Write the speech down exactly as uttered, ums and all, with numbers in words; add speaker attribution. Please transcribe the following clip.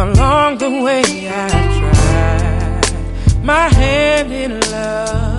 Speaker 1: Along the way I tried my hand in love.